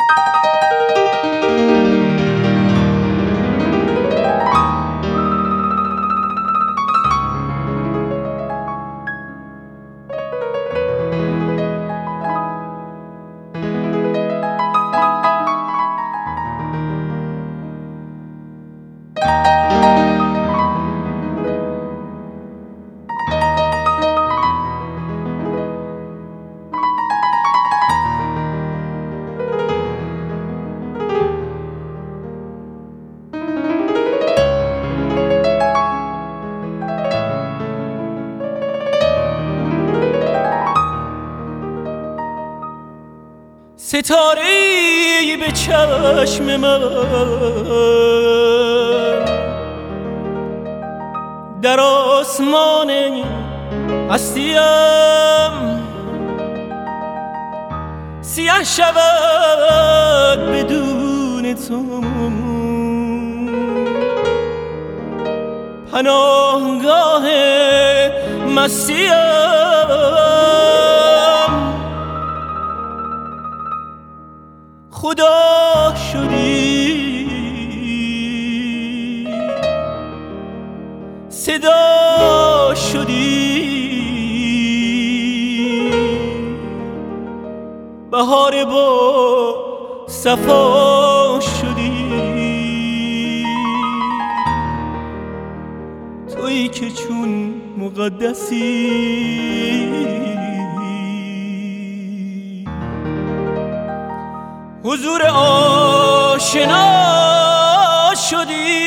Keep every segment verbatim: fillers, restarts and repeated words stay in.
ستاره‌ای به چشم من در آسمان هستیم سیاه شود بدون تو، پناهگاه مستیم. خدا شدی صدا شدی، بهار با صفا شدی، تویی که چون مقدسی حضور آشنا شدی.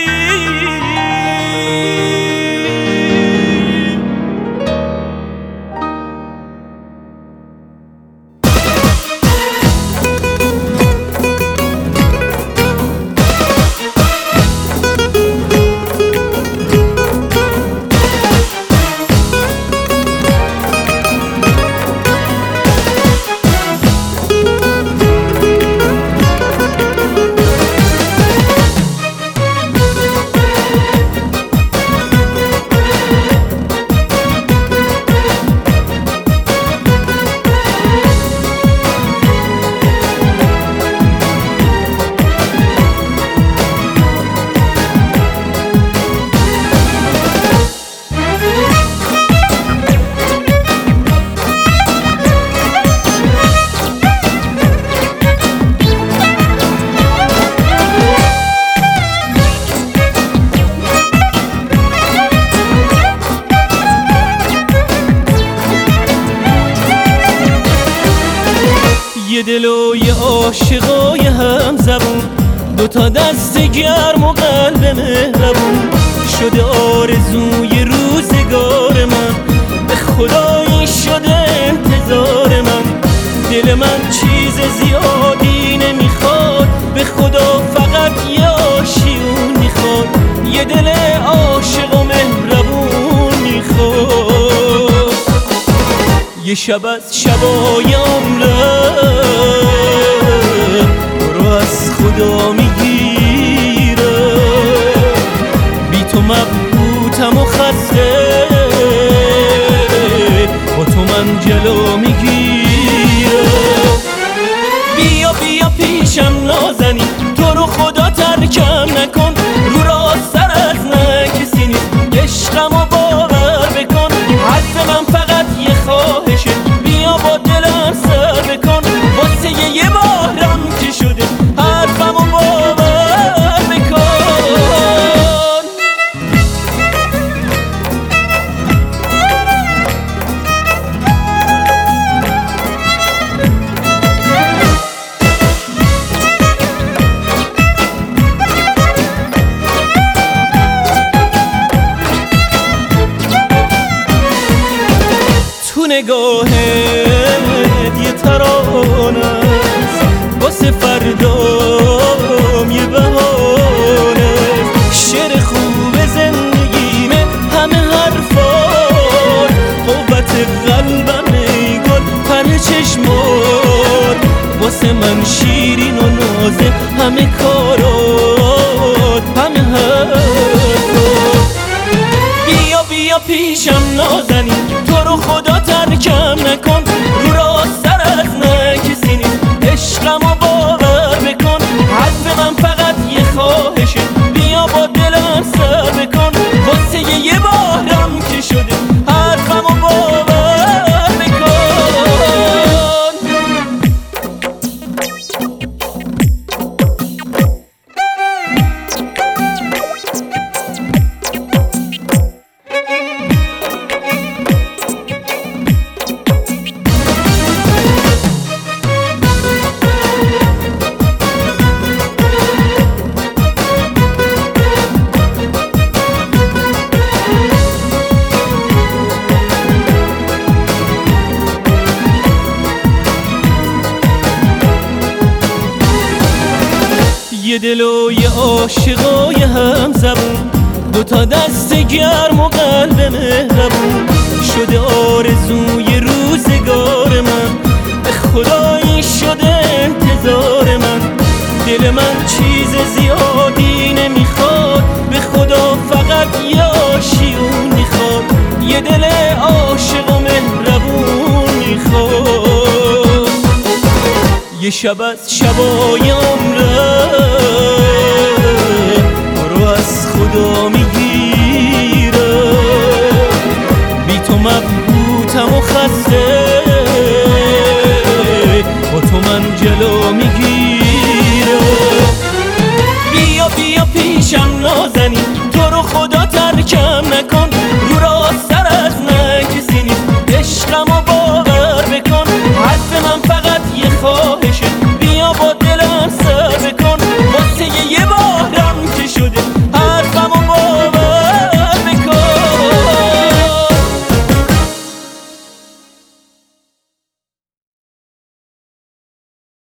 یه دل و یه عاشقای هم زبون، دوتا دست گرم و قلب مهربون، شده آرزوی روزگار من، به خدا این شده انتظار من. دل من چیز زیادی نمیخواد، به خدا فقط یه آشیون میخواد، یه دل عاشق و مهربون میخواد. یه شب از شبای عمرم برو از خدا میگیره، بی تو مبهوتم و خسته، با تو من جلو میگیره. بیا بیا پیشم نازنی، تو رو خدا ترکم نکن، رو راست سر از نه کسی نیست، عشقم و باور بکن. حرف من فقط یه خواهشه، بیا با دلم سر بکن، واسه یه بارم که شده حرفم و باور بکن. نگاهت یه ترانه است، واسه فردام یه بهانه است. شعر خوب زندگیمه همه حرفات، قوت قلبم ای گل پر چشمات، واسه من شیرین و نازه همه کارات همه حرفات. بیا بیا پیشم نازنی، تو رو خدا ترکم نکن، رو راست سر از نه کسی نیست، عشقم و باور من فقط یه خواهشه، بیا با دلم سر بکن، واسه یه بارم که شده حرفمو باور بکن. یه دل و یه عاشقای هم زبون، دوتا دست گرم و قلب مهربون، شده آرزوی روزگار من، به خدایی شده انتظار من. دل من چیز زیادی نمیخواد، به خدا فقط یه آشیون میخواد، یه دل عاشق و مهربون میخواد. یه شب از شبای عمره رو از خدا میگیره، بی تو مبهوتم و خسته، با تو من جلو میگیره. بیا بیا پیشم نازنین، تو رو خدا ترکم نکن،